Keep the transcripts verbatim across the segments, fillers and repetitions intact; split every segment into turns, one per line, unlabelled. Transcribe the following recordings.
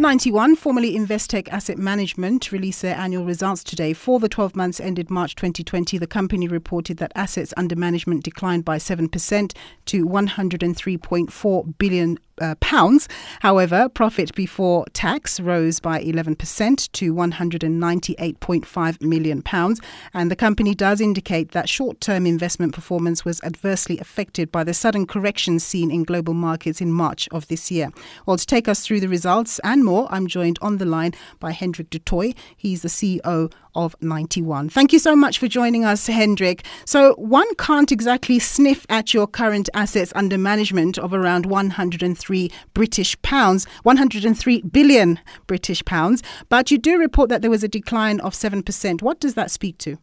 Ninety One, formerly Investec Asset Management, released their annual results today. For the twelve months ended March twenty twenty, the company reported that assets under management declined by seven percent to one hundred three point four billion uh, pounds. However, profit before tax rose by eleven percent to one hundred ninety-eight point five million pounds. And the company does indicate that short-term investment performance was adversely affected by the sudden correction seen in global markets in March of this year. Well, to take us through the results and more, I'm joined on the line by Hendrik du Toit. He's the C E O of Ninety One. Thank you so much for joining us, Hendrik. So one can't exactly sniff at your current assets under management of around one hundred three British pounds, one hundred three billion British pounds, but you do report that there was a decline of seven percent. What does that speak to?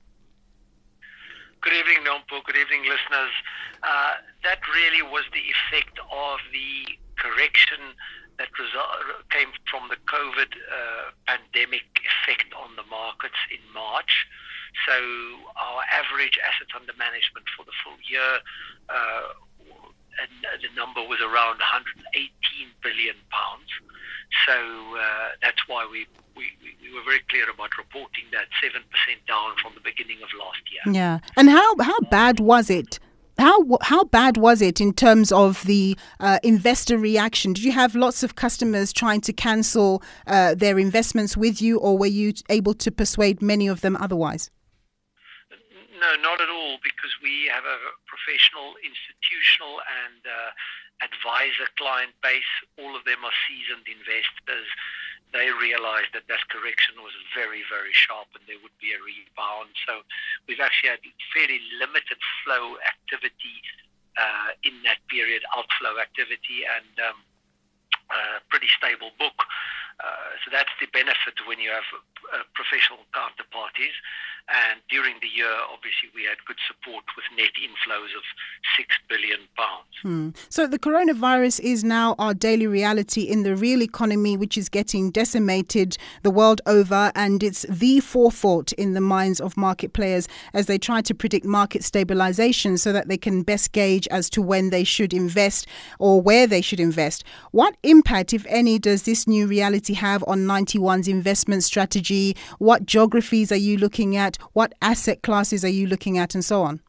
Good evening, Nompo. Good evening, listeners. Uh, that really was the effect of the correction that result, came from the COVID uh, pandemic effect on the markets in March. So our average assets under management for the full year, uh, and the number was around one hundred eighteen billion pounds. So uh, that's why we, we, we were very clear about reporting that seven percent down from the beginning of last year.
Yeah. And how, how bad was it? How how bad was it in terms of the uh, investor reaction? Did you have lots of customers trying to cancel uh, their investments with you, or were you able to persuade many of them otherwise?
No, not at all, because we have a professional, institutional and uh, advisor client base. All of them are seasoned investors. They realized that that correction was very, very sharp and there would be a rebound. So we've actually had fairly limited flow activity uh, in that period, outflow activity, and um, a pretty stable book. Uh, so that's the benefit when you have uh, professional counterparties. And during the year, obviously, we had good support with net inflows of six billion pounds.
Hmm. So the coronavirus is now our daily reality in the real economy, which is getting decimated the world over. And it's the forethought in the minds of market players as they try to predict market stabilization so that they can best gauge as to when they should invest or where they should invest. What impact, if any, does this new reality have on Ninety One's investment strategy? What geographies are you looking at? What asset classes are you looking at, and so on?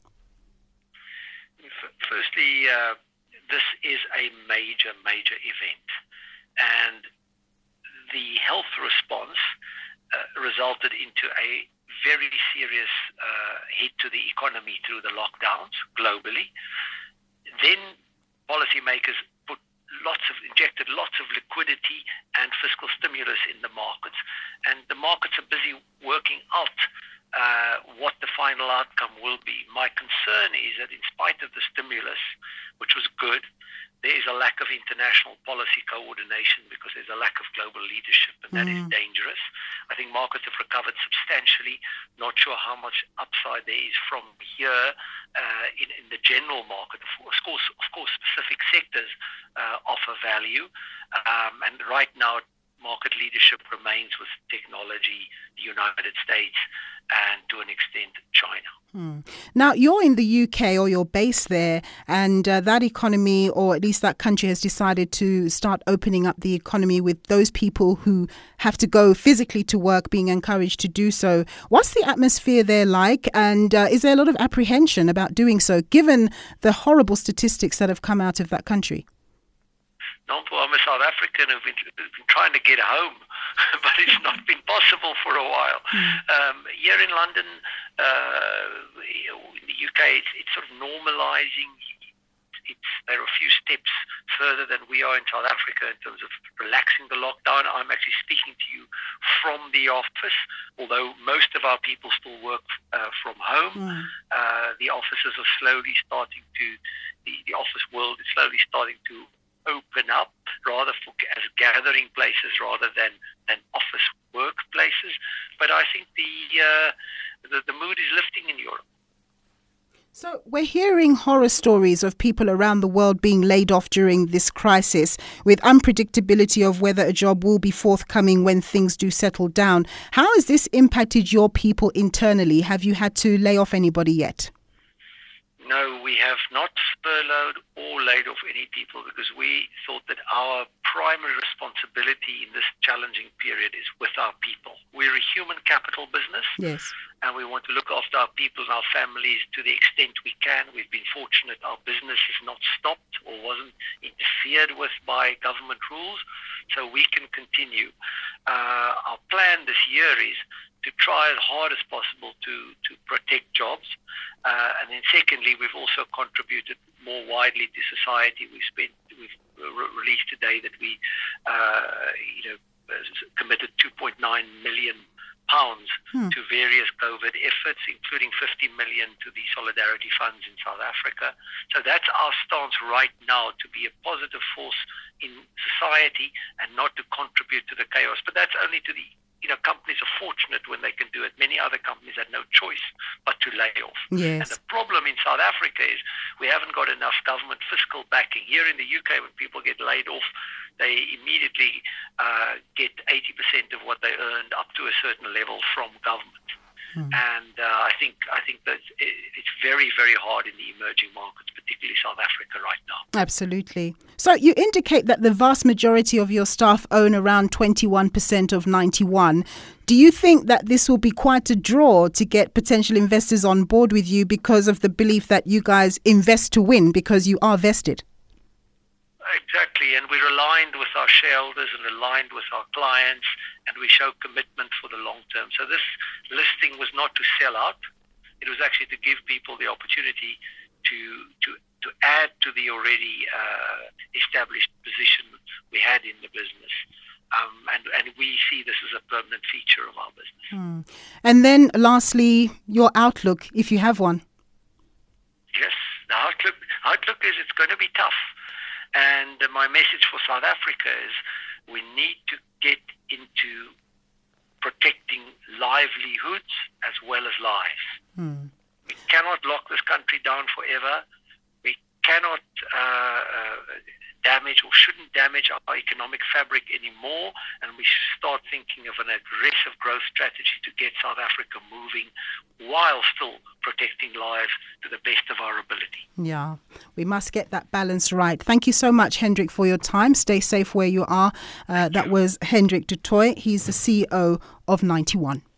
Firstly, uh, this is a major, major event. And the health response uh, resulted into a very serious uh, hit to the economy through the lockdowns globally. Then policymakers put lots of, injected lots of liquidity and fiscal stimulus in the markets. And the markets are busy working out Uh, what the final outcome will be. My concern is that in spite of the stimulus, which was good, there is a lack of international policy coordination because there's a lack of global leadership, and that mm. is dangerous. I think markets have recovered substantially. Not sure how much upside there is from here uh, in, in the general market. Of course, of course, specific sectors uh, offer value, um, and right now market leadership remains with technology, the United States, and to an extent, China.
Hmm. Now, you're in the U K, or you're based there, and uh, that economy, or at least that country, has decided to start opening up the economy with those people who have to go physically to work being encouraged to do so. What's the atmosphere there like, and uh, is there a lot of apprehension about doing so, given the horrible statistics that have come out of that country?
No, I'm a South African who've been, been trying to get home, but it's not been possible for a while. Mm. Um, here in London, uh, in the U K, it's, it's sort of normalizing. It's, there are a few steps further than we are in South Africa in terms of relaxing the lockdown. I'm actually speaking to you from the office, although most of our people still work uh, from home. Mm. Uh, the offices are slowly starting to, the, the office world is slowly starting to open up, rather for, as gathering places rather than, than office workplaces. But I think the, uh, the the mood is lifting in Europe.
So we're hearing horror stories of people around the world being laid off during this crisis, with unpredictability of whether a job will be forthcoming when things do settle down. How has this impacted your people internally? Have you had to lay off anybody yet?
No, we have not furloughed or laid off any people because we thought that our primary responsibility in this challenging period is with our people. We're a human capital business.
Yes.
And we want to look after our people and our families to the extent we can. We've been fortunate our business is not stopped or wasn't interfered with by government rules, so we can continue. Uh, our plan this year is to try as hard as possible to, to protect jobs. Uh, and then secondly, we've also contributed more widely to society. We've spent, we've re- released today that we, uh, you know, committed two point nine million pounds hmm. to various COVID efforts, including fifty million to the Solidarity Funds in South Africa. So that's our stance right now, to be a positive force in society and not to contribute to the chaos. But that's only to the You know, companies are fortunate when they can do it. Many other companies had no choice but to lay off.
Yes.
And the problem in South Africa is we haven't got enough government fiscal backing. Here in the U K, when people get laid off, they immediately uh, get eighty percent of what they earned up to a certain level from government. Hmm. And uh, I think I think that it's very, very hard in the emerging markets, particularly South Africa right now.
Absolutely. So you indicate that the vast majority of your staff own around twenty-one percent of ninety-one. Do you think that this will be quite a draw to get potential investors on board with you because of the belief that you guys invest to win because you are vested?
Exactly, and we're aligned with our shareholders and aligned with our clients, and we show commitment for the long term. So this listing was not to sell out. It was actually to give people the opportunity to to, to add to the already uh, established position we had in the business. Um, and, and we see this as a permanent feature of our business.
Hmm. And then lastly, your outlook, if you have one.
Yes, the outlook, outlook is it's going to be tough. And uh, my message for South Africa is we need to get into protecting livelihoods as well as lives. Hmm. We cannot lock this country down forever. We cannot uh, uh, damage or shouldn't damage our economic fabric anymore. And we should start thinking of an aggressive growth strategy to get South Africa moving while still protecting lives to the best of our ability.
Yeah, we must get that balance right. Thank you so much, Hendrik, for your time. Stay safe where you are. Uh, that you. was Hendrik du Toit. He's the C E O of ninety-one.